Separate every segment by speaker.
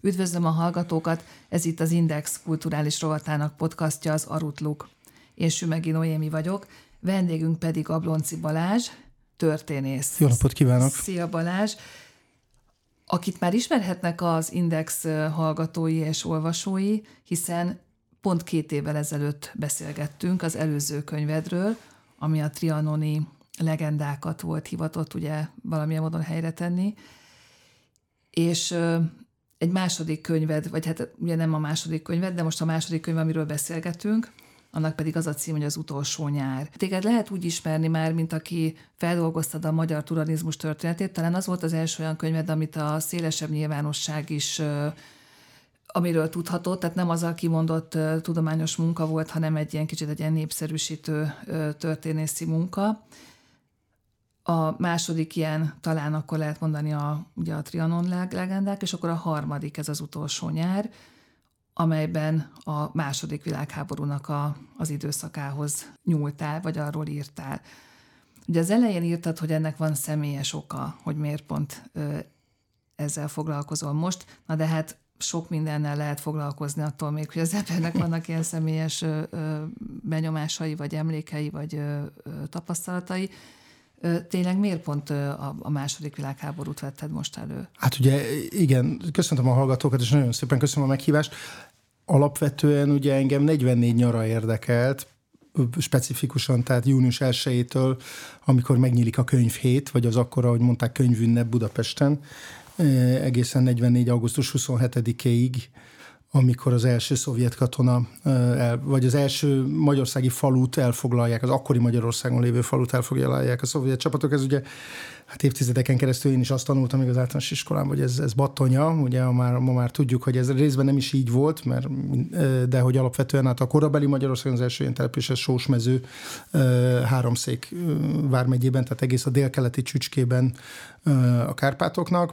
Speaker 1: Üdvözlöm a hallgatókat, ez itt az Index kulturális rovatának podcastja, az Arutluk. Én Sümegi Noémi vagyok, vendégünk pedig Ablonczy Balázs, történész.
Speaker 2: Jó napot kívánok!
Speaker 1: Szia Balázs! Akit már ismerhetnek az Index hallgatói és olvasói, hiszen pont 2 évvel ezelőtt beszélgettünk az előző könyvedről, ami a trianoni legendákat volt hivatott ugye valamilyen módon helyre tenni, és egy második könyved, vagy hát ugye nem a második könyved, de most a második könyv, amiről beszélgetünk, annak pedig az a cím, hogy Az utolsó nyár. Téged lehet úgy ismerni már, mint aki feldolgoztad a magyar turanizmus történetét, talán az volt az első olyan könyved, amit a szélesebb nyilvánosság is amiről tudhatott, tehát nem az a kimondott tudományos munka volt, hanem egy ilyen kicsit egy ilyen népszerűsítő történészi munka. A második ilyen talán akkor lehet mondani ugye a Trianon legendák, és akkor a harmadik, ez Az utolsó nyár, amelyben a második világháborúnak az időszakához nyúltál, vagy arról írtál. Ugye az elején írtad, hogy ennek van személyes oka, hogy miért pont ezzel foglalkozol most, na de hát sok mindennel lehet foglalkozni attól még, hogy az embernek vannak ilyen személyes benyomásai, vagy emlékei, vagy tapasztalatai. Tényleg miért pont a második világháborút vetted most elő?
Speaker 2: Hát ugye igen, köszöntöm a hallgatókat, és nagyon szépen köszönöm a meghívást. Alapvetően ugye engem 44 nyara érdekelt, specifikusan, tehát június 1-től, amikor megnyílik a könyvhét, vagy az akkor, ahogy mondták, könyvünnep Budapesten, egészen 44. augusztus 27-ig, amikor az első szovjet katona, vagy az első magyarországi falut elfoglalják, az akkori Magyarországon lévő falut elfoglalják a szovjet csapatok. Ez ugye hát évtizedeken keresztül én is azt tanultam még az általános iskolában, hogy ez Battonya, ugye ma már tudjuk, hogy ez részben nem is így volt, de hogy alapvetően hát a korabeli Magyarországon az első ilyen település, ez Sósmező, Háromszék vármegyében, tehát egész a délkeleti csücskében a Kárpátoknak.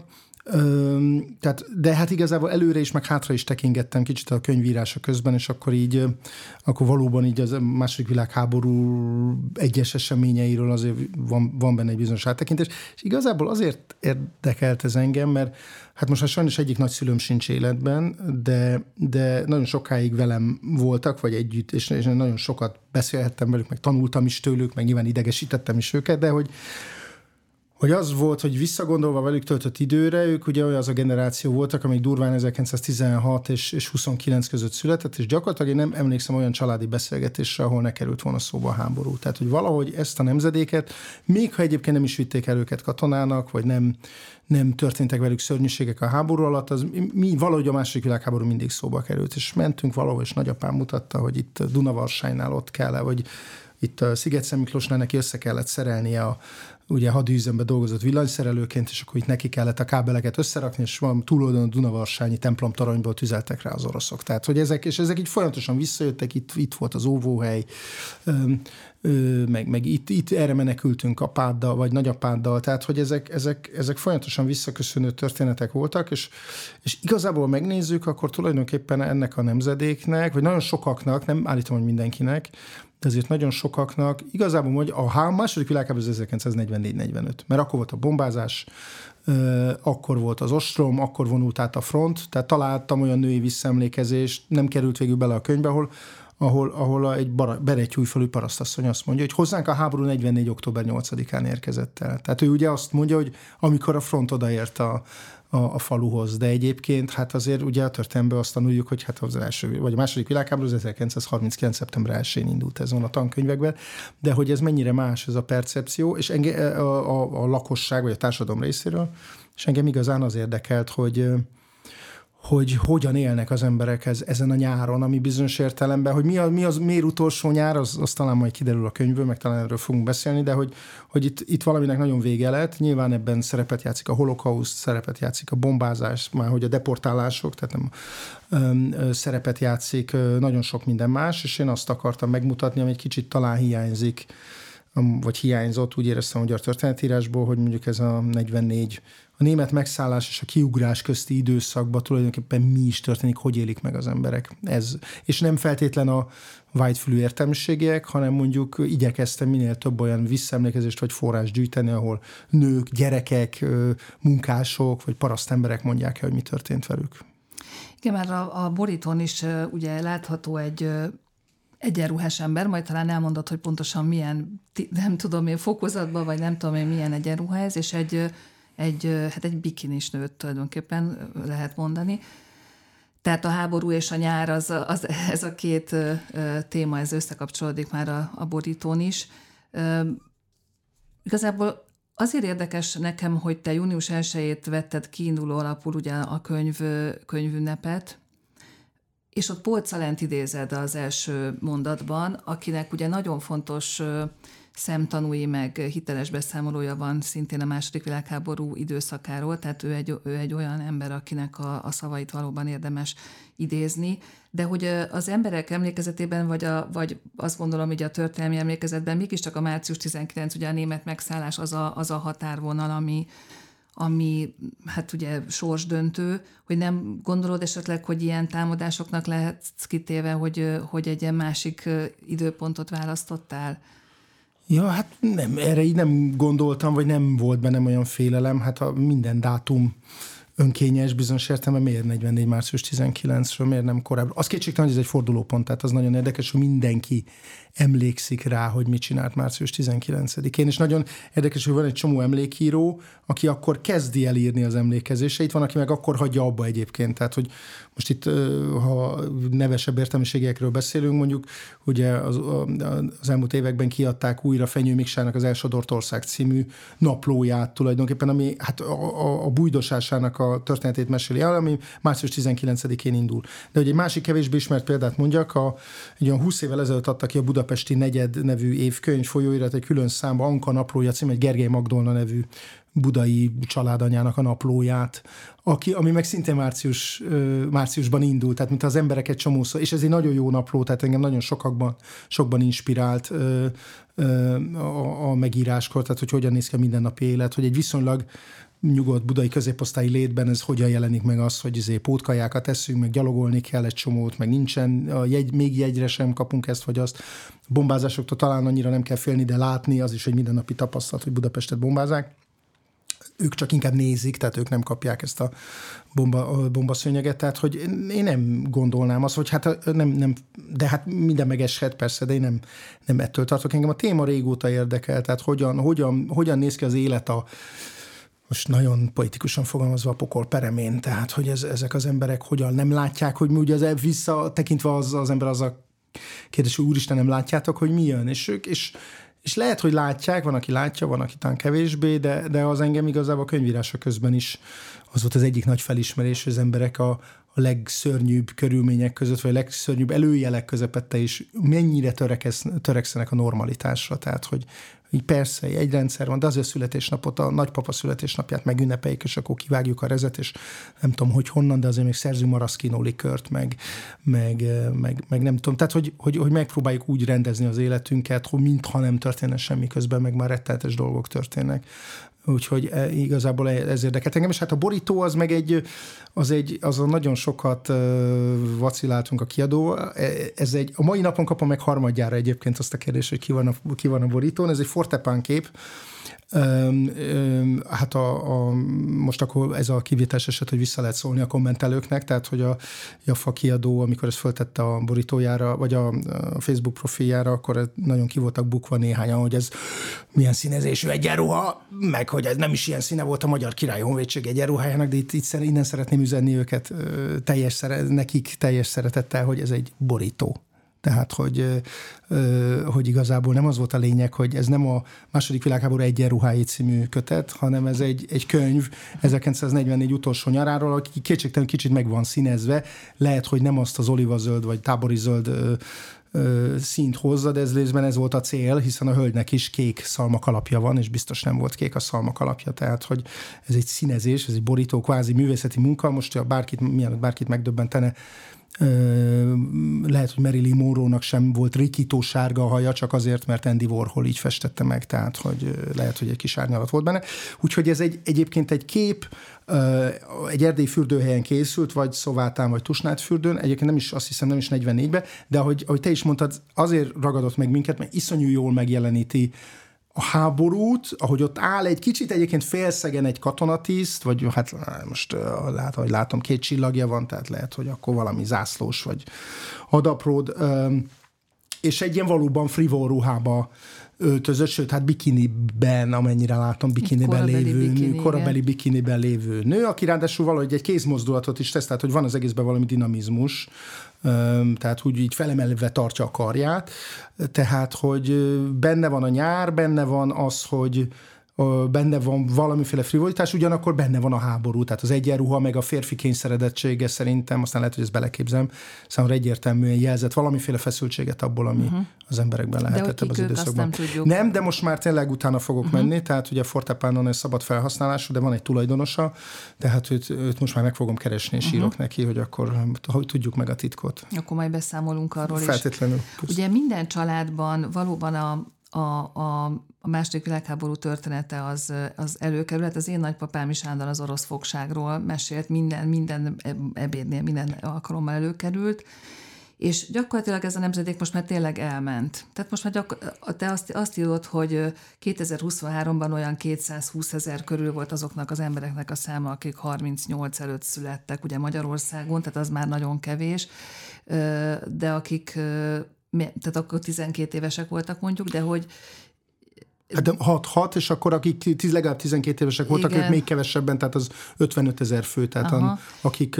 Speaker 2: De hát igazából előre is, meg hátra is tekingettem kicsit a könyvírása közben, és akkor valóban így az második világháború egyes eseményeiről azért van benne egy bizonyos áttekintés, és igazából azért érdekelt ez engem, mert hát most sajnos egyik nagyszülőm sincs életben, de nagyon sokáig velem voltak, vagy együtt, és nagyon sokat beszélhettem velük, meg tanultam is tőlük, meg nyilván idegesítettem is őket, de hogy az volt, hogy visszagondolva velük töltött időre, ők ugye olyan az a generáció voltak, amik durván 1916 és 29 között született, és gyakorlatilag én nem emlékszem olyan családi beszélgetésre, ahol ne került volna szóba a háború. Tehát, hogy valahogy ezt a nemzedéket, még ha egyébként nem is vitték el őket katonának, vagy nem történtek velük szörnyűségek a háború alatt, valahogy a második világháború mindig szóba került, és mentünk valahol, és nagyapám mutatta, hogy itt Dunavarsánynál ott kell, vagy itt a Sziget-Szent Miklósnál neki össze kellett szerelnie ugye hadűzembe dolgozott villanyszerelőként, és akkor itt neki kellett a kábeleket összerakni, és van túloldalon a Dunavarsányi templomtoronyból tüzeltek rá az oroszok. Tehát, hogy ezek így folyamatosan visszajöttek, itt volt az óvóhely, meg itt erre menekültünk apáddal, vagy nagyapáddal, tehát, hogy ezek folyamatosan visszaköszönő történetek voltak, és igazából megnézzük, akkor tulajdonképpen ennek a nemzedéknek, vagy nagyon sokaknak, nem állítom, hogy mindenkinek, de azért nagyon sokaknak, igazából hogy a második világháború az 1944-45, mert akkor volt a bombázás, akkor volt az ostrom, akkor vonult át a front, tehát találtam olyan női visszaemlékezést, nem került végül bele a könyvbe, ahol egy Berettyújfalu parasztasszony azt mondja, hogy hozzánk a háború 44. október 8-án érkezett el. Tehát ő ugye azt mondja, hogy amikor a front odaért a faluhoz, de egyébként hát azért ugye a történelemben azt tanuljuk, hogy hát az első, vagy a második világháború az 1939. szeptember 1-én indult ezen a tankönyvekben, de hogy ez mennyire más ez a percepció, és a lakosság, vagy a társadalom részéről, és engem igazán az érdekelt, hogy hogyan élnek az emberek ezen a nyáron, ami bizonyos értelemben, hogy miért utolsó nyár, az talán majd kiderül a könyvből, meg talán erről fogunk beszélni, de hogy itt valaminek nagyon vége lett. Nyilván ebben szerepet játszik a holokauszt, szerepet játszik a bombázás, már hogy a deportálások, tehát nem szerepet játszik nagyon sok minden más, és én azt akartam megmutatni, ami egy kicsit talán hiányzik, vagy hiányzott, úgy éreztem a magyar történetírásból, hogy mondjuk ez a 44, a német megszállás és a kiugrás közti időszakban tulajdonképpen mi is történik, hogy élik meg az emberek. És nem feltétlen a vágyfülű értelmiségiek, hanem mondjuk igyekeztem minél több olyan visszaemlékezést vagy forrást gyűjteni, ahol nők, gyerekek, munkások vagy parasztemberek mondják el, hogy mi történt velük.
Speaker 1: Igen, már a borítón is ugye látható egy egyenruhás ember, majd talán elmondod, hogy pontosan milyen, nem tudom én, fokozatban, vagy nem tudom én milyen egyenruha ez, és egy bikinis nőt tulajdonképpen lehet mondani. Tehát a háború és a nyár, ez a két téma, ez összekapcsolódik már a borítón is. Igazából azért érdekes nekem, hogy te június 1-ét vetted kiinduló alapul ugye a könyvünnepet, és ott Paul Celent idézed az első mondatban, akinek ugye nagyon fontos szemtanúi meg hiteles beszámolója van szintén a II. Világháború időszakáról, tehát ő egy olyan ember, akinek a szavait valóban érdemes idézni, de hogy az emberek emlékezetében, vagy azt gondolom, hogy a történelmi emlékezetben mégiscsak a március 19, ugye a német megszállás az a határvonal, ami hát ugye sorsdöntő, hogy nem gondolod esetleg, hogy ilyen támadásoknak lehetsz kitéve, hogy egy ilyen másik időpontot választottál?
Speaker 2: Ja, hát nem, erre így nem gondoltam, vagy nem volt bennem olyan félelem, hát minden dátum önkényes, bizonyos értelemben miért 44. március 19-ről, miért nem korábban. Az kétségtelen, hogy ez egy fordulópont, tehát az nagyon érdekes, hogy mindenki emlékszik rá, hogy mit csinált március 19-én, és nagyon érdekes, hogy van egy csomó emlékíró, aki akkor kezdi el írni az emlékezéseit, van, aki meg akkor hagyja abba egyébként, tehát hogy most itt, ha nevesebb értelmiségiekről beszélünk, mondjuk, ugye az elmúlt években kiadták újra Fenyő Miksának az Elsodort Ország című naplóját tulajdonképpen, ami hát a bújdosásának a történetét meséli el, ami március 19-én indul. De hogy egy másik kevésbé ismert példát mondjak, egy olyan 20 évvel ezelőtt adtak ki a Budapesti Negyed nevű évkönyv folyóirat, egy külön számba, Anka naplója cím, egy Gergely Magdolna nevű budai családanyának a naplóját, ami meg szintén márciusban indult, tehát mint az emberek egy csomószor, és ez egy nagyon jó napló, tehát engem nagyon sokban inspirált a megíráskor, tehát hogy hogyan néz ki a mindennapi élet, hogy egy viszonylag nyugodt budai középosztályi létben ez hogyan jelenik meg az, hogy pótkajákat eszünk, meg gyalogolni kell egy csomót, meg nincsen, még jegyre sem kapunk ezt vagy azt. Bombázásoktól talán annyira nem kell félni, de látni, az is egy mindennapi tapasztalat, hogy Budapestet bombázák. Ők csak inkább nézik, tehát ők nem kapják ezt a bombaszőnyeget, tehát hogy én nem gondolnám azt, hogy hát nem, de hát minden megeshet persze, de én nem ettől tartok. Engem a téma régóta érdekel, tehát hogyan néz ki az élet most nagyon politikusan fogalmazva a pokol peremén, tehát hogy ezek az emberek hogyan nem látják, hogy mi ugye visszatekintve az ember az a kérdés, hogy úristen, nem látjátok, hogy mi jön, és lehet, hogy látják, van, aki látja, van, aki talán kevésbé, de az engem igazából a könyvírása közben is az volt az egyik nagy felismerés, hogy az emberek a legszörnyűbb körülmények között, vagy a legszörnyűbb előjelek közepette is mennyire törekszenek a normalitásra. Tehát, hogy persze egy rendszer van, de azért a születésnapot, a nagypapa születésnapját megünnepeljük, és akkor kivágjuk a rezet, és nem tudom, hogy honnan, de azért még szerzünk maraszkino likört, meg nem tudom. Tehát, hogy megpróbáljuk úgy rendezni az életünket, hogy mintha nem történne semmi, közben meg már rettenetes dolgok történnek. Úgyhogy igazából ez érdekelt engem, és hát a borító az meg azon nagyon sokat vaciláltunk a kiadóval. A mai napon kapom meg harmadjára egyébként azt a kérdést, hogy ki van a borítón. Ez egy fortepán kép. Hát most akkor ez a kivételes eset, hogy vissza lehet szólni a kommentelőknek, tehát hogy a Jaffa kiadó, amikor ezt föltette a borítójára, vagy a Facebook profiljára, akkor nagyon ki voltak bukva néhányan, hogy ez milyen színezésű egyenruha, meg hogy ez nem is ilyen színe volt a Magyar Királyi Honvédség egyenruhájának, de itt innen szeretném üzenni őket nekik teljes szeretettel, hogy ez egy borító. Tehát, hogy igazából nem az volt a lényeg, hogy ez nem a II. Világháború egyenruhái című kötet, hanem ez egy könyv 1944 utolsó nyaráról, aki kétségtelen kicsit meg van színezve. Lehet, hogy nem azt az olivazöld vagy tábori zöld színt hozza, de ez volt a cél, hiszen a hölgynek is kék szalmakalapja van, és biztos nem volt kék a szalmakalapja, tehát hogy ez egy színezés, ez egy borító, kvázi művészeti munka. Most mielőtt bárkit megdöbbentene, lehet, hogy Marilyn Monroe-nak sem volt rikító sárga a haja, csak azért, mert Andy Warhol így festette meg, tehát hogy lehet, hogy egy kis árnyalat volt benne. Úgyhogy ez egyébként egy kép, egy erdélyi fürdőhelyen készült, vagy Szovátán, vagy Tusnádfürdőn, egyébként azt hiszem nem is 44-ben, de ahogy te is mondtad, azért ragadott meg minket, mert iszonyú jól megjeleníti a háborút, ahogy ott áll egy kicsit egyébként félszegen egy katonatiszt, vagy hát most ahogy látom 2 csillagja van, tehát lehet, hogy akkor valami zászlós, vagy hadapród, és egy ilyen valóban frivol ruhába öltözött, sőt, hát bikiniben, amennyire látom, bikiniben lévő nő, korabeli bikiniben lévő nő, aki ráadásul valahogy egy kézmozdulatot is tesz, tehát hogy van az egészben valami dinamizmus, tehát úgy így felemelve tartja a karját, tehát hogy benne van a nyár, benne van az, hogy benne van valamiféle frivolitás, ugyanakkor benne van a háború, tehát az egyenruha, meg a férfi kényszeredettsége szerintem, aztán lehet, hogy ezt beleképzelem, számomra egyértelműen jelzett valamiféle feszültséget abból, ami az emberekben lehetett ebben az időszakban. Nem, de most már tényleg utána fogok menni, tehát ugye Fortepánon ez szabad felhasználású, de van egy tulajdonosa, tehát őt most már meg fogom keresni, és írok neki, hogy akkor hogy tudjuk meg a titkot.
Speaker 1: Akkor majd beszámolunk arról is.
Speaker 2: Feltétlenül.
Speaker 1: Ugye minden családban valóban a második világháború története az előkerül. Az én nagypapám is állandóan az orosz fogságról mesélt, minden ebédnél, minden alkalommal előkerült, és gyakorlatilag ez a nemzedék most már tényleg elment. Tehát most már te azt írod, hogy 2023-ban olyan 220 000 körül volt azoknak az embereknek a száma, akik 38 előtt születtek ugye Magyarországon, tehát az már nagyon kevés, de akik, tehát akkor 12 évesek voltak mondjuk, de hogy
Speaker 2: Hát 6, és akkor akik legalább 12 évesek voltak, igen, ők még kevesebben, tehát az 55 000 fő, tehát akik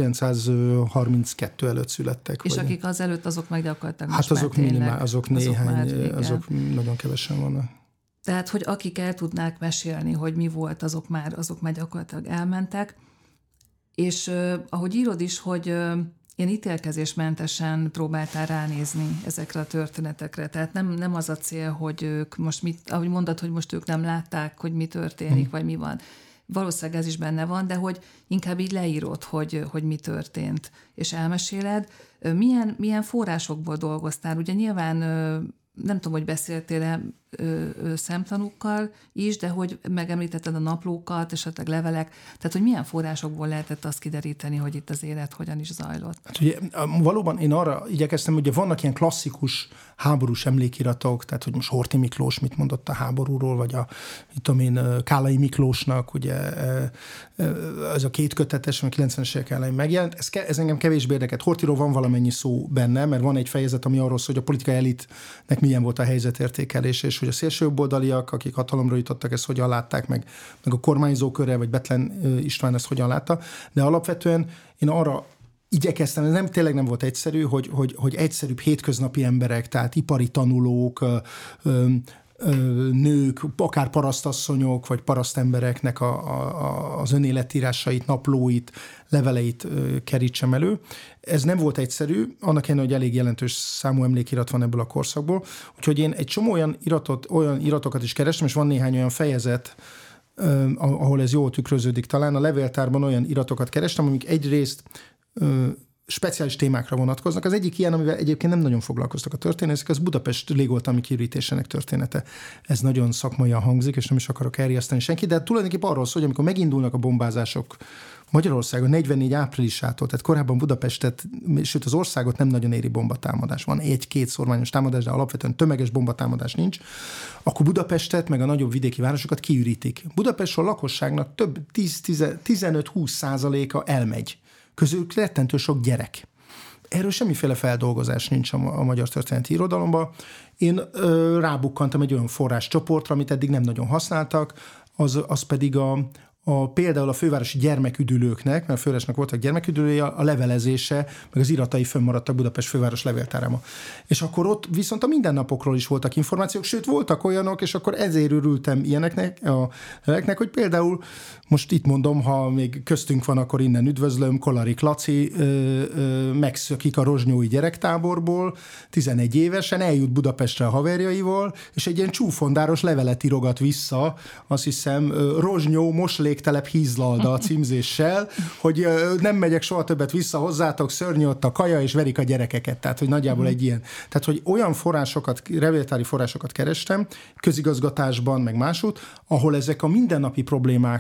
Speaker 2: 1932 előtt születtek.
Speaker 1: És akik az előtt, azok meg gyakorlatilag
Speaker 2: hát azok minimál, azok néhány, azok nagyon kevesen vannak.
Speaker 1: Tehát, hogy akik el tudnák mesélni, hogy mi volt, azok már gyakorlatilag elmentek. És ahogy írod is, hogy ilyen ítélkezésmentesen próbáltál ránézni ezekre a történetekre. Tehát nem az a cél, hogy ők most ahogy mondod, hogy most ők nem látták, hogy mi történik, vagy mi van. Valószínűleg ez is benne van, de hogy inkább így leírod, hogy mi történt, és elmeséled. Milyen forrásokból dolgoztál? Ugye nyilván nem tudom, hogy beszéltél-e szemtanúkkal is, de hogy megemlítetted a naplókat, esetleg levelek, tehát hogy milyen forrásokból lehetett azt kideríteni, hogy itt az élet hogyan is zajlott?
Speaker 2: Hát ugye valóban én arra igyekeztem, hogy vannak ilyen klasszikus háborús emlékiratok, tehát hogy most Horthy Miklós mit mondott a háborúról, vagy Kálai Miklósnak, ugye ez a 2 kötetes, ami 90-es évek elején megjelent, ez engem kevésbé érdekelt. Horthyról van valamennyi szó benne, mert van egy fejezet, ami arról szól, hogy a politikai elitnek milyen volt a helyzetértékelés, és hogy a szélsőjobboldaliak, akik hatalomra jutottak, ezt hogyan látták, meg a kormányzó köre, vagy Bethlen István ezt hogyan látta. De alapvetően én arra igyekeztem, ez tényleg nem volt egyszerű, hogy egyszerűbb hétköznapi emberek, tehát ipari tanulók, nők, akár parasztasszonyok, vagy parasztembereknek az önéletírásait, naplóit, leveleit kerítsem elő. Ez nem volt egyszerű, annak ellenére, hogy elég jelentős számú emlékirat van ebből a korszakból. Úgyhogy én egy csomó olyan iratokat is kerestem, és van néhány olyan fejezet, ahol ez jól tükröződik talán. A levéltárban olyan iratokat kerestem, amik egyrészt speciális témákra vonatkoznak. Az egyik ilyen, amivel egyébként nem nagyon foglalkoztak a történészek, az Budapest légoltalmi kiürítésének története. Ez nagyon szakmaian hangzik, és nem is akarok elriasztani senki, de tulajdonképpen arról szól, hogy amikor megindulnak a bombázások Magyarországon 44 áprilisától, tehát korábban Budapestet, sőt az országot nem nagyon éri bombatámadás. Van 1-2 szorványos támadás, de alapvetően tömeges bombatámadás nincs. Akkor Budapestet, meg a nagyobb vidéki városokat kiürítik. Budapestről a lakosságnak több 15-20% elmegy. Közülük rettentő sok gyerek. Erről semmiféle feldolgozás nincs a magyar történeti irodalomban. Én rábukkantam egy olyan forráscsoportra, amit eddig nem nagyon használtak, az pedig például a fővárosi gyermeküdülőknek, mert a fővárosnak voltak gyermeküdülője, a levelezése, meg az iratai fönnmaradtak Budapest főváros levéltárában. És akkor ott viszont a mindennapokról is voltak információk, sőt voltak olyanok, és akkor ezért örültem ilyeneknek, hogy például, most itt mondom, ha még köztünk van, akkor innen üdvözlöm, Kollarik Laci megszökik a rozsnyói gyerektáborból, 11 évesen, eljut Budapestre a haverjaival, és egy ilyen csúfondáros levelet írogat vissza, azt hiszem, Rozsnyó mosléktelep Hízlalda a címzéssel, hogy nem megyek soha többet vissza hozzátok, szörnyű ott a kaja, és verik a gyerekeket. Tehát, hogy nagyjából egy ilyen. Tehát, hogy olyan forrásokat, levéltári forrásokat kerestem, közigazgatásban, meg másút, ahol ezek a mindennapi problémák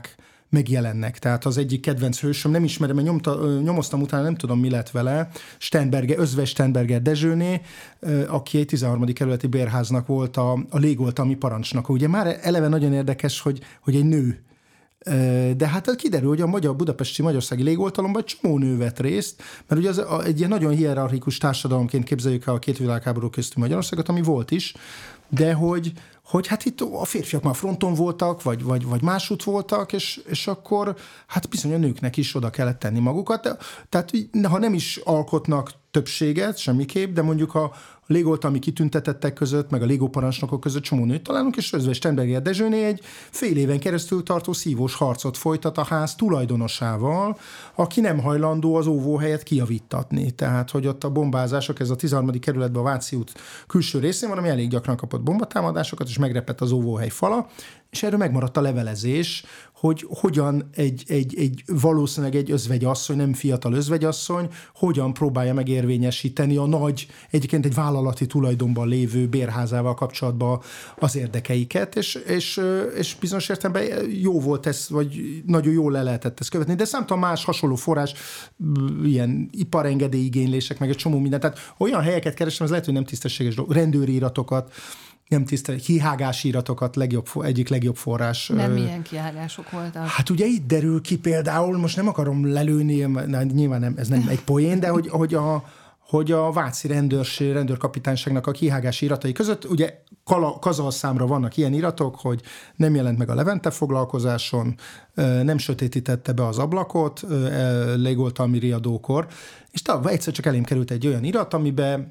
Speaker 2: megjelennek. Tehát az egyik kedvenc hősöm, nem ismerem, mert nyomoztam utána, nem tudom, mi lett vele, Özvegy Sternberger Dezsőné, aki egy 13. kerületi bérháznak volt a légoltalmi parancsnoka. Ugye már eleve nagyon érdekes, hogy egy nő. De hát kiderül, hogy a budapesti magyarországi légoltalomban egy csomó nő vett részt, mert ugye egy ilyen nagyon hierarchikus társadalomként képzeljük el a két világháború közti Magyarországot, ami volt is, de hogy hát itt a férfiak már fronton voltak, vagy másút voltak, és akkor hát bizony a nőknek is oda kellett tenni magukat. Tehát ha nem is alkotnak többséget, semmiképp, de mondjuk a légoltalmi kitüntetettek között, meg a légóparancsnokok között csomó nőt találunk, és Özvegy Sternberger Dezsőné egy fél éven keresztül tartó szívós harcot folytat a ház tulajdonosával, aki nem hajlandó az óvóhelyet kijavítatni. Tehát, hogy ott a bombázások, ez a 13. kerületben a Váci út külső részén van, ami elég gyakran kapott bombatámadásokat, és megrepett az óvóhely fala, és erről megmaradt a levelezés, hogy hogyan egy valószínűleg egy özvegyasszony, nem fiatal özvegyasszony, hogyan próbálja megérvényesíteni egyébként egy vállalati tulajdonban lévő bérházával kapcsolatban az érdekeiket, és bizonyos értelemben jó volt ez, vagy nagyon jól le lehetett ezt követni, de számtalan más hasonló forrás, ilyen iparengedélyigénylések, meg egy csomó minden, tehát olyan helyeket keresem, ez lehet, hogy nem tisztességes dolog, rendőriratokat, nem kihágási iratokat, egyik legjobb forrás.
Speaker 1: Nem milyen kihágások voltak? Hát
Speaker 2: ugye itt derül ki például, most nem akarom lelőni, nyilván nem, ez nem egy poén, de hogy a váci rendőrkapitányságnak a kihágási iratai között, ugye kazalszámra vannak ilyen iratok, hogy nem jelent meg a Levente foglalkozáson, nem sötétítette be az ablakot légoltalmi riadókor, és egyszer csak elém került egy olyan irat, amiben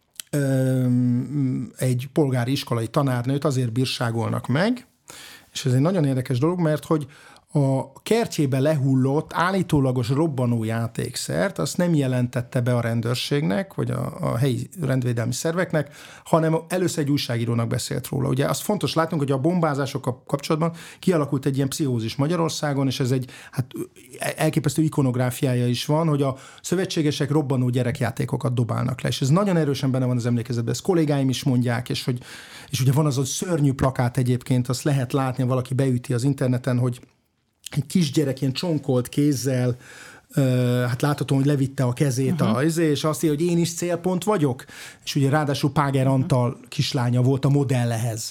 Speaker 2: egy polgári iskolai tanárnőt azért bírságolnak meg, és ez egy nagyon érdekes dolog, mert hogy a kertjébe lehullott állítólagos robbanó játékszert, azt nem jelentette be a rendőrségnek, vagy a helyi rendvédelmi szerveknek, hanem először egy újságírónak beszélt róla. Ugye azt fontos látnunk, hogy a bombázásokkal kapcsolatban kialakult egy ilyen pszichózis Magyarországon, és ez egy elképesztő ikonográfiája is van, hogy a szövetségesek robbanó gyerekjátékokat dobálnak le. És ez nagyon erősen benne van az emlékezetben. Ezt kollégáim is mondják, és ugye van az a szörnyű plakát egyébként, azt lehet látni, ha valaki beüti az interneten, hogy egy kisgyerek ilyen csonkolt kézzel, hát láthatom, hogy levitte a kezét és azt írja, hogy én is célpont vagyok. És ugye ráadásul Páger Antal kislánya volt a modell ehhez.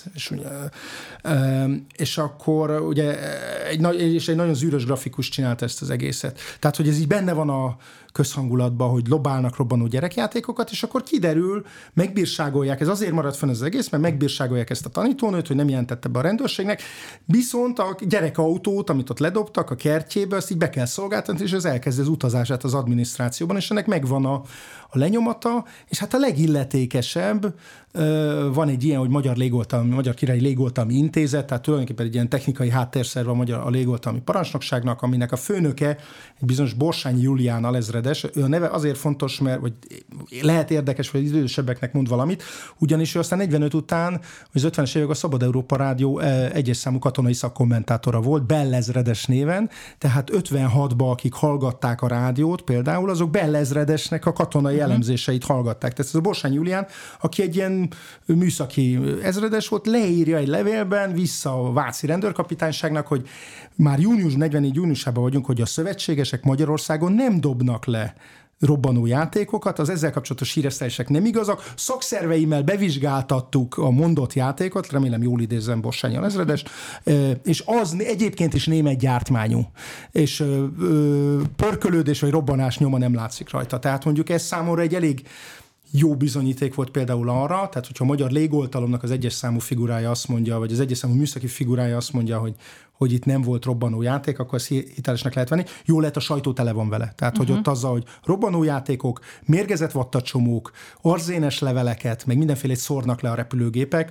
Speaker 2: És akkor ugye egy nagyon zűrös grafikus csinált ezt az egészet. Tehát, hogy ez így benne van a közhangulatban, hogy lobálnak robbanó gyerekjátékokat, és akkor kiderül, megbírságolják, ez azért maradt fenn az egész, mert megbírságolják ezt a tanítónőt, hogy nem jelentette be a rendőrségnek, viszont a gyerekautót, amit ott ledobtak a kertjébe, azt így be kell szolgáltatni, és ez elkezd az utazását az adminisztrációban, és ennek megvan a lenyomata, és hát a legilletékesebb van egy ilyen, hogy Magyar Királyi Légoltalmi Intézet, tehát tulajdonképpen egy ilyen technikai háttérszerve a légoltalmi parancsnokságnak, aminek a főnöke egy bizonyos Borsányi Julián alezredes. Ő a neve azért fontos, mert vagy lehet érdekes, vagy idősebbeknek mond valamit, ugyanis ő aztán 45 után, az 50-es évek a Szabad Európa Rádió egyes számú katonai szakkommentátora volt, Bellezredes néven, tehát 56-ban, akik hallgatták a rádiót például, azok Bellezredesnek a katonai elemzéseit hallgatták. Tehát ez a Borsányi Julián, aki egy ilyen műszaki ezredes volt, leírja egy levélben vissza a váci rendőrkapitányságnak, hogy már 44 júniusában vagyunk, hogy a szövetségesek Magyarországon nem dobnak le robbanó játékokat, az ezzel kapcsolatos híresztelések nem igazak. Szakszerveimmel bevizsgáltattuk a mondott játékot, remélem jól idézem Borsányi alezredest, és az egyébként is német gyártmányú, és pörkölődés vagy robbanás nyoma nem látszik rajta. Tehát mondjuk ez számomra egy elég jó bizonyíték volt például arra, tehát hogyha a magyar légoltalomnak az egyes számú figurája azt mondja, vagy az egyes számú műszaki figurája azt mondja, hogy itt nem volt robbanójáték, akkor ezt hitelesnek lehet venni. Jó lehet, a sajtó tele van vele. Tehát, hogy ott azzal, hogy robbanójátékok, mérgezett vattacsomók, arzénes leveleket, meg mindenfélét szórnak le a repülőgépek,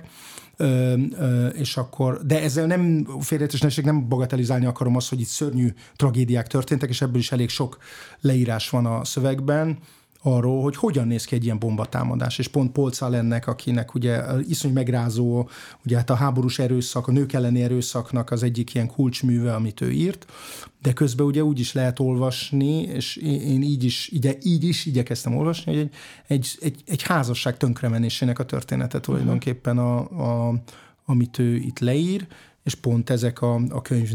Speaker 2: és akkor, de ezzel nem félreértés, nem bagatelizálni akarom azt, hogy itt szörnyű tragédiák történtek, és ebből is elég sok leírás van a szövegben, arról, hogy hogyan néz ki egy ilyen bombatámadás, és pont Polcál ennek, akinek ugye iszony megrázó, ugye hát a háborús erőszak, a nők elleni erőszaknak az egyik ilyen kulcsműve, amit ő írt, de közben ugye úgy is lehet olvasni, és én így is igyekeztem olvasni, hogy egy házasság tönkremenésének a története tulajdonképpen, amit ő itt leír, és pont ezek a könyvnap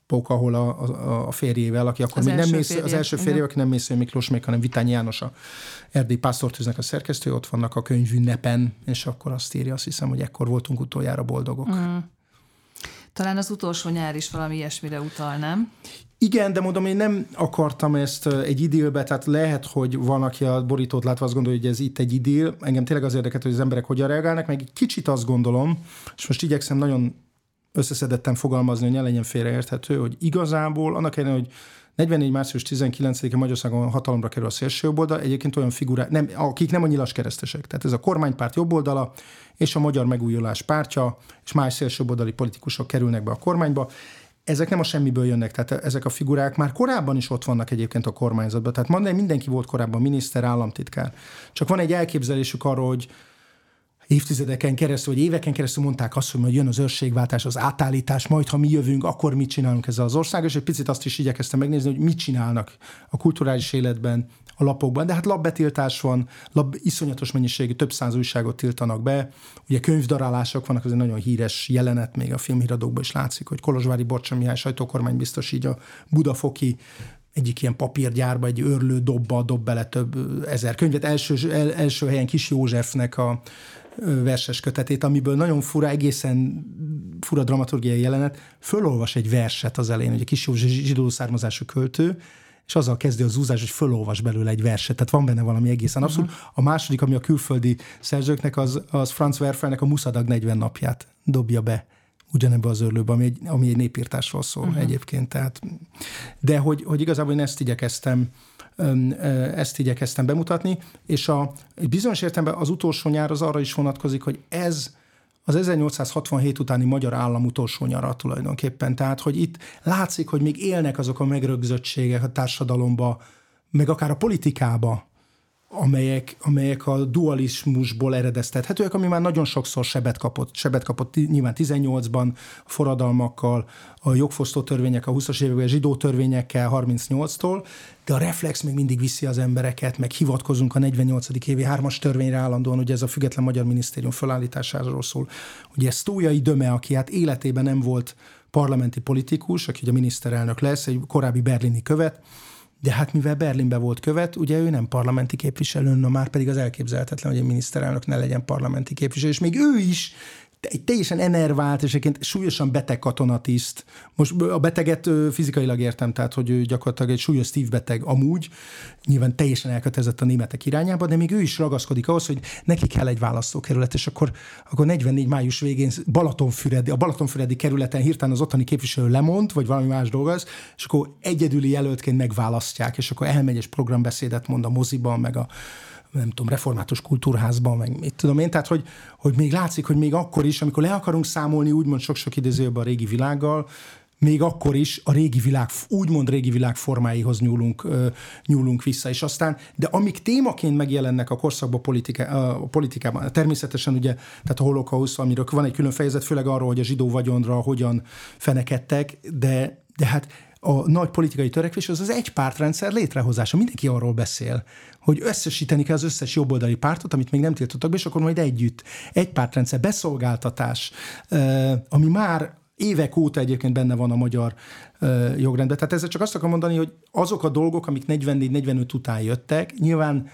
Speaker 2: ahol a férjével, aki akkor még nem az első férjével, aki nem Mészői Miklós még, hanem Vitányi János, a Erdélyi Pásztortűznek a szerkesztő, ott vannak a könyvünnepen, és akkor azt írja, azt hiszem, hogy ekkor voltunk utoljára boldogok.
Speaker 1: Talán az utolsó nyár is valami ilyesmire utal, nem?
Speaker 2: Igen, de mondom, én nem akartam ezt egy idillbe, tehát lehet, hogy van, aki a borítót látva azt gondolja, hogy ez itt egy idill. Engem tényleg az érdekelt, hogy az emberek hogyan reagálnak, meg egy kicsit azt gondolom, és most igyekszem nagyon összeszedetten fogalmazni, hogy ne legyen félreérthető, hogy igazából annak ellenére, hogy 44. március 19-e Magyarországon hatalomra kerül a szélsőjobboldal, egyébként olyan figurák, akik nem a nyilaskeresztesek. Tehát ez a kormánypárt jobboldala és a Magyar Megújulás pártja, és más szélsőjobboldali politikusok kerülnek be a kormányba. Ezek nem a semmiből jönnek, tehát ezek a figurák már korábban is ott vannak egyébként a kormányzatban. Tehát mindenki volt korábban miniszter, államtitkár. Csak van egy elképzelésük arról, hogy évtizedeken keresztül, vagy éveken keresztül mondták azt, hogy majd jön az őrségváltás, az átállítás, majd ha mi jövünk, akkor mit csinálunk ezzel az országgal, és egy picit azt is igyekeztem megnézni, hogy mit csinálnak a kulturális életben, a lapokban. De hát lapbetiltás van, iszonyatos mennyiségű, több száz újságot tiltanak be. Ugye könyvdarálások vannak, az egy nagyon híres jelenet, még a filmhíradókban is látszik, hogy Kolozsvári Borcsa Mihály sajtókormánybiztos így a budafoki egyik ilyen papírgyárba egy őrlő dobba dob bele több ezer könyvet. Első helyen Kis Józsefnek a verses kötetét, amiből nagyon fura, egészen fura dramaturgiai jelenet, fölolvas egy verset az elején, hogy a Kis József zsidó származású költő, és azzal kezdi a zúzás, hogy fölolvas belőle egy verset. Tehát van benne valami egészen abszurd. A második, ami a külföldi szerzőknek, az Franz Werfelnek a Muszadag 40 napját dobja be ugyanebbe az őrlőbe, ami egy népírtásról szól egyébként. Tehát, de hogy igazából én ezt igyekeztem bemutatni, és bizonyos értelemben az utolsó nyár az arra is vonatkozik, hogy ez az 1867 utáni magyar állam utolsó nyara tulajdonképpen. Tehát, hogy itt látszik, hogy még élnek azok a megrögzöttségek a társadalomba, meg akár a politikába, amelyek a dualizmusból eredeztethetőek, ami már nagyon sokszor sebet kapott nyilván 18-ban a forradalmakkal, a jogfosztó törvények, a 20-as években a zsidó törvényekkel 38-tól, de a reflex még mindig viszi az embereket, meg hivatkozunk a 48. évi 3-as törvényre állandóan, ugye ez a Független Magyar Minisztérium felállításáról szól. Ugye Sztójai Döme, aki hát életében nem volt parlamenti politikus, aki ugye miniszterelnök lesz, egy korábbi berlini követ, de hát mivel Berlinben volt követ, ugye ő nem parlamenti képviselő, már pedig az elképzelhetetlen, hogy egy miniszterelnök ne legyen parlamenti képviselő, és még ő is egy teljesen enervált, és egyébként súlyosan beteg katonatiszt. Most a beteget fizikailag értem, tehát hogy ő gyakorlatilag egy súlyos szívbeteg amúgy, nyilván teljesen elkötelezett a németek irányába, de még ő is ragaszkodik ahhoz, hogy neki kell egy választókerület, és akkor 44. május végén a Balatonfüredi kerületen hirtelen az ottani képviselő lemond, vagy valami más dolga az, és akkor egyedüli jelöltként megválasztják, és akkor elmegy és programbeszédet mond a moziban, meg a nem tudom, református kultúrházban, meg mit tudom én, tehát hogy még látszik, hogy még akkor is, amikor le akarunk számolni úgymond sok-sok idézőjében a régi világgal, még akkor is a úgymond régi világ formáihoz nyúlunk vissza. És aztán, de amik témaként megjelennek a korszakban a politikában, természetesen ugye, tehát a holokauszt, amiről van egy külön fejezet, főleg arról, hogy a zsidó vagyonra hogyan fenekedtek, de hát a nagy politikai törekvés az egypártrendszer létrehozása. Mindenki arról beszél, hogy összesíteni kell az összes jobboldali pártot, amit még nem tiltottak be, és akkor majd együtt. Egypártrendszer, beszolgáltatás, ami már évek óta egyébként benne van a magyar jogrendben. Tehát ezzel csak azt akarom mondani, hogy azok a dolgok, amik 44-45 után jöttek, nyilván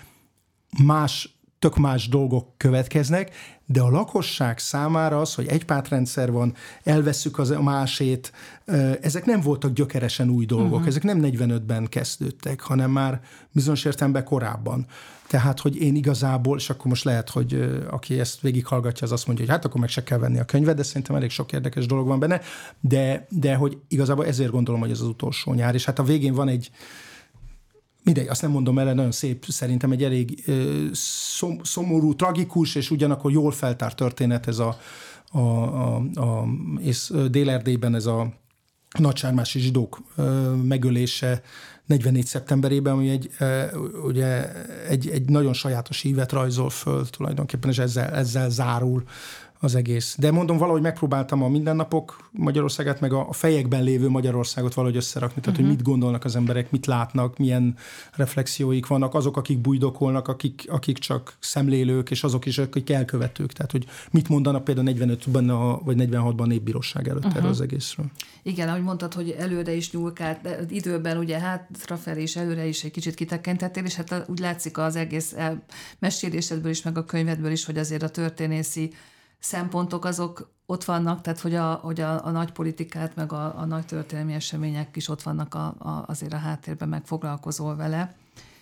Speaker 2: tök más dolgok következnek, de a lakosság számára az, hogy egypártrendszer van, elvesszük a másét, ezek nem voltak gyökeresen új dolgok, ezek nem 45-ben kezdődtek, hanem már bizonyos értelemben korábban. Tehát, hogy én igazából, és akkor most lehet, hogy aki ezt végighallgatja, az azt mondja, hogy hát akkor meg se kell venni a könyvet, de szerintem elég sok érdekes dolog van benne, de hogy igazából ezért gondolom, hogy ez az utolsó nyár, és hát a végén van egy mindegy, azt nem mondom el, nagyon szép, szerintem egy elég szomorú, tragikus, és ugyanakkor jól feltárt történet ez és Dél-Erdélyben ez a nagysármási zsidók megölése 44. szeptemberében, ami egy nagyon sajátos ívet rajzol föl tulajdonképpen, és ezzel zárul az egész. De mondom, valahogy megpróbáltam a mindennapok Magyarországát, meg a fejekben lévő Magyarországot valahogy összerakni. Tehát, hogy mit gondolnak az emberek, mit látnak, milyen reflexióik vannak, azok, akik bujdokolnak, akik csak szemlélők, és azok is, akik elkövetők. Tehát, hogy mit mondanak például 45-ben vagy 46-ban népbíróság előtt erről az egészről.
Speaker 1: Igen, ahogy mondtad, hogy előre is nyúlkált, de időben ugye hátrafelé és előre is egy kicsit kitekintettél, és hát úgy látszik az egész mesélésedből is, meg a könyvedből is, hogy azért a történészi szempontok azok ott vannak, tehát hogy a nagy politikát, meg a nagy történelmi események is ott vannak azért a háttérben, meg foglalkozol vele.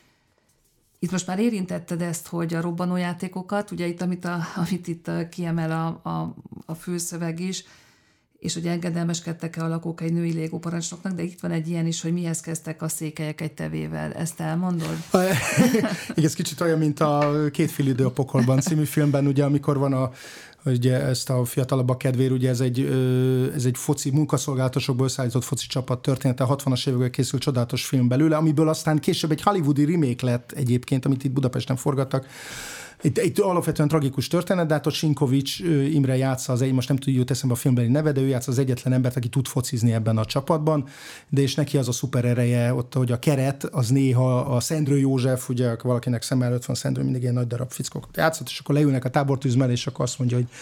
Speaker 1: Itt most már érintetted ezt, hogy a robbanójátékokat, ugye itt, amit itt kiemel a főszöveg is, és hogy engedelmeskedtek-e a lakók egy női légóparancsnoknak, de itt van egy ilyen is, hogy mihez kezdtek a székelyek egy tevével. Ezt elmondod?
Speaker 2: Igen, ez kicsit olyan, mint a Két fél idő a pokolban című filmben, ugye, amikor van ugye ezt a fiatalabbak kedvéért, ugye ez egy foci, munkaszolgálatosokból összeállított foci csapat története, a 60-as években készült csodálatos film belőle, amiből aztán később egy hollywoodi remake lett egyébként, amit itt Budapesten forgattak. Itt alapvetően tragikus történet, de hát ott Sinkovics Imre játsza most nem tudjuk eszembe a filmbeli neve, de ő játsza az egyetlen embert, aki tud focizni ebben a csapatban, de és neki az a szuper ereje ott, hogy a keret, az néha a Szendrő József, ugye valakinek szem előtt van Szendrő, mindig ilyen nagy darab fickókat játszott, és akkor leülnek a tábortűz mellé, és akkor azt mondja, hogy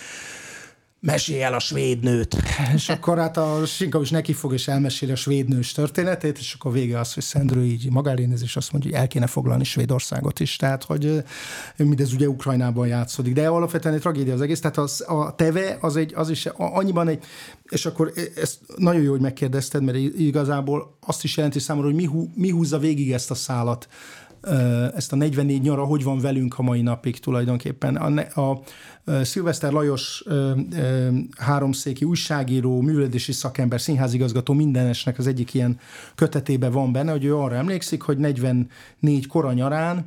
Speaker 2: mesélj el a svéd nőt. És akkor hát a Sinkovics neki fog, és elmeséli a svéd nős történetét, és akkor vége az, hogy Szendrő így magárénez, és azt mondja, hogy el kéne foglalni Svédországot is. Tehát, hogy mindez ugye Ukrajnában játszódik. De alapvetően egy tragédia az egész. Tehát a teve az is annyiban egy, és akkor ezt nagyon jó, hogy megkérdezted, mert igazából azt is jelenti számomra, hogy mi húzza végig ezt a szálat, ezt a 44 nyara, hogy van velünk a mai napig tulajdonképpen. A Szilveszter Lajos háromszéki újságíró, művelődési szakember, színházigazgató mindenesnek az egyik ilyen kötetében van benne, hogy ő arra emlékszik, hogy 44 kora nyarán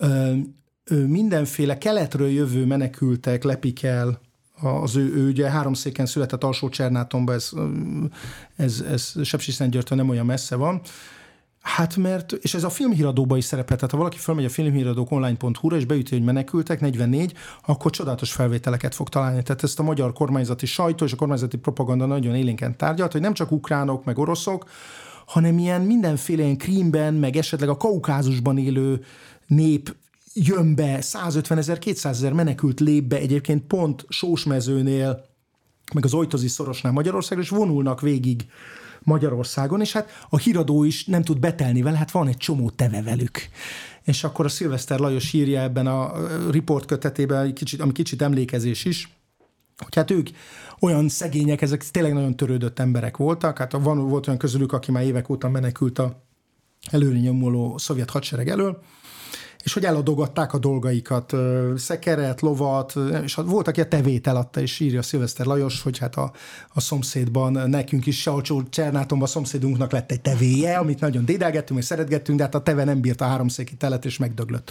Speaker 2: mindenféle keletről jövő menekültek lepik el ő ugye háromszéken született Alsó-Csernátonban, ez Sepsiszentgyörgytől nem olyan messze van. Hát mert, és ez a filmhíradóban is szerepel, tehát ha valaki fölmegy a filmhíradók online.hu-ra és beüti, hogy menekültek 44, akkor csodálatos felvételeket fog találni. Tehát ezt a magyar kormányzati sajtó és a kormányzati propaganda nagyon élénken tárgyalt, hogy nem csak ukránok, meg oroszok, hanem ilyen mindenféle ilyen Krímben, meg esetleg a Kaukázusban élő nép jön be, 150 000, 200 000 menekült lép be egyébként pont Sósmezőnél, meg az Ojtozi szorosnál Magyarországra, és vonulnak végig Magyarországon, és hát a híradó is nem tud betelni vele, hát van egy csomó teve velük. És akkor a Szilveszter Lajos írja ebben a riport kötetében, ami kicsit emlékezés is, hogy hát ők olyan szegények, ezek tényleg nagyon törődött emberek voltak, hát volt olyan közülük, aki már évek óta menekült a előre nyomuló szovjet hadsereg elől, és hogy eladogatták a dolgaikat, szekeret, lovat, és volt, aki a tevét eladta, és írja Szilveszter Lajos, hogy hát a szomszédban, nekünk is Alsó-Csernátonban a szomszédunknak lett egy tevéje, amit nagyon dédelgettünk, és szeretgettünk, de hát a teve nem bírta a háromszéki telet, és megdöglött.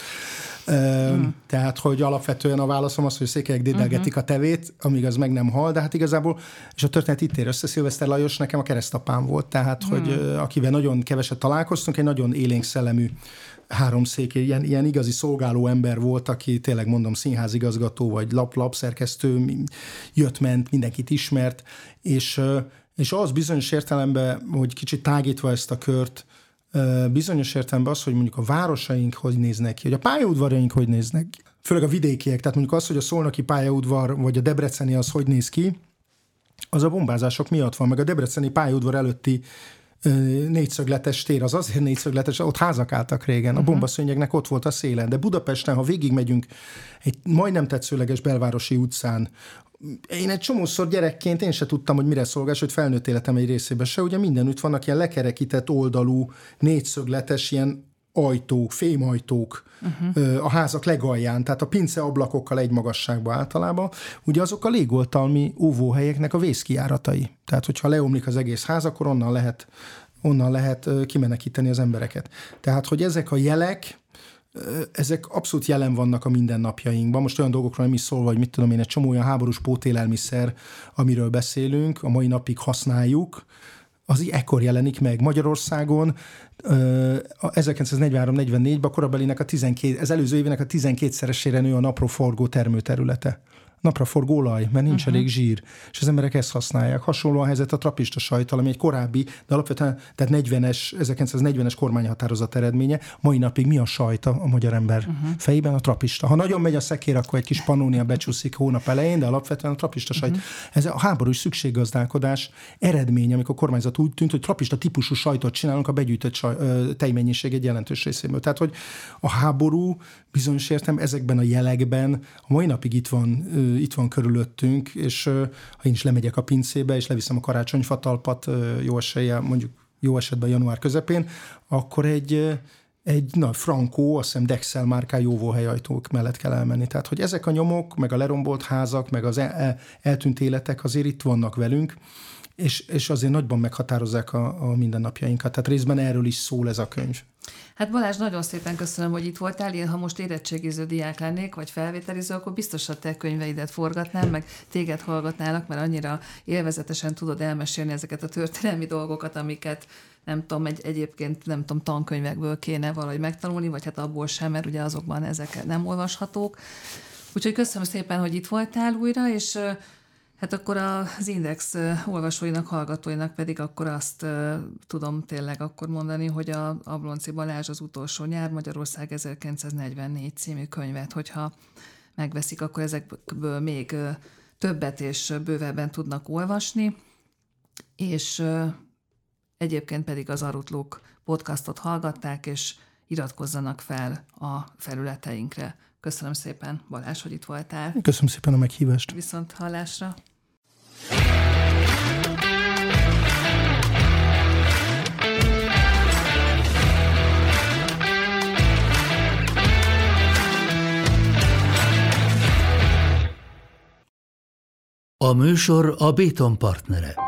Speaker 2: Tehát, hogy alapvetően a válaszom az, hogy székelyek dédelgetik a tevét, amíg az meg nem hal, de hát igazából, és a történet itt ér össze, Szilveszter Lajos nekem a keresztapám volt, tehát, hogy akivel nagyon keveset találkoztunk, egy nagyon élénk szellemű háromszéki, ilyen igazi szolgáló ember volt, aki tényleg mondom színházigazgató, vagy lapszerkesztő, jött-ment, mindenkit ismert, és az bizonyos értelemben, hogy kicsit tágítva ezt a kört, bizonyos értelemben az, hogy mondjuk a városaink hogy néznek ki, hogy a pályaudvarjaink hogy néznek ki, főleg a vidékiek, tehát mondjuk az, hogy a szolnoki pályaudvar, vagy a debreceni az hogy néz ki, az a bombázások miatt van, meg a debreceni pályaudvar előtti négyszögletes tér, az azért négyszögletes, ott házak álltak régen, a bombaszőnyegnek ott volt a szélen, de Budapesten, ha végigmegyünk egy majdnem tetszőleges belvárosi utcán, én egy csomószor gyerekként én se tudtam, hogy mire szolgál, hogy felnőtt életem egy részében se, ugye mindenütt vannak ilyen lekerekített oldalú, négyszögletes ilyen ajtók, fémajtók a házak legalján, tehát a pince ablakokkal egy magasságban általában, ugye azok a légoltalmi óvóhelyeknek a vészkijáratai. Tehát, hogyha leomlik az egész ház, akkor onnan lehet kimenekíteni az embereket. Tehát, hogy ezek a jelek, ezek abszolút jelen vannak a mindennapjainkban. Most olyan dolgokról nem is szólva, hogy mit tudom én, egy csomó olyan háborús pótélelmiszer, amiről beszélünk, a mai napig használjuk, az ekkor jelenik meg Magyarországon, 1943-44-ben a korabelinek az előző évének a 12-szeresére nő a napraforgó termőterülete. napraforgó olaj, mert nincs elég zsír, és az emberek ezt használják. Hasonló a helyzet a trapista sajttal, ami egy korábbi, de alapvetően tehát 1940-es kormányhatározat eredménye. Mai napig mi a sajt a magyar ember fejében? A trapista. Ha nagyon megy a szekér, akkor egy kis panónia becsúszik hónap elején, de alapvetően a trapista sajt. Ez a háborús szükséggazdálkodás eredménye, amikor a kormányzat úgy tűnt, hogy trapista típusú sajtot csinálunk a begyűjtött tejmennyiség egy jelentős részéből. Tehát, hogy a háború bizonyos értem ezekben a jelekben a mai napig itt van körülöttünk, és ha én is lemegyek a pincébe, és leviszem a karácsonyfatalpat jó eséllyel, mondjuk jó esetben január közepén, akkor egy Frankó, azt hiszem Dexel márkájú óvóhelyajtók mellett kell elmenni. Tehát, hogy ezek a nyomok, meg a lerombolt házak, meg az eltűnt életek azért itt vannak velünk, és azért nagyban meghatározzák a mindennapjainkat. Tehát részben erről is szól ez a könyv.
Speaker 1: Hát Balázs, nagyon szépen köszönöm, hogy itt voltál. Én, ha most érettségiző diák lennék, vagy felvételiző, akkor biztos a te könyveidet forgatnám, meg téged hallgatnálak, mert annyira élvezetesen tudod elmesélni ezeket a történelmi dolgokat, amiket egyébként tankönyvekből kéne valahogy megtanulni, vagy hát abból sem, mert ugye azokban ezek nem olvashatók. Úgyhogy köszönöm szépen, hogy itt voltál újra, és hát akkor az Index olvasóinak, hallgatóinak pedig akkor azt tudom tényleg akkor mondani, hogy a Ablonczy Balázs Az utolsó nyár, Magyarország 1944 című könyvet, hogyha megveszik, akkor ezekből még többet és bővebben tudnak olvasni, és egyébként pedig az Arutlók podcastot hallgatták, és iratkozzanak fel a felületeinkre. Köszönöm szépen, Balázs, hogy itt voltál.
Speaker 2: Köszönöm szépen a meghívást.
Speaker 1: Viszont hallásra.
Speaker 3: A műsor a Béton partnere.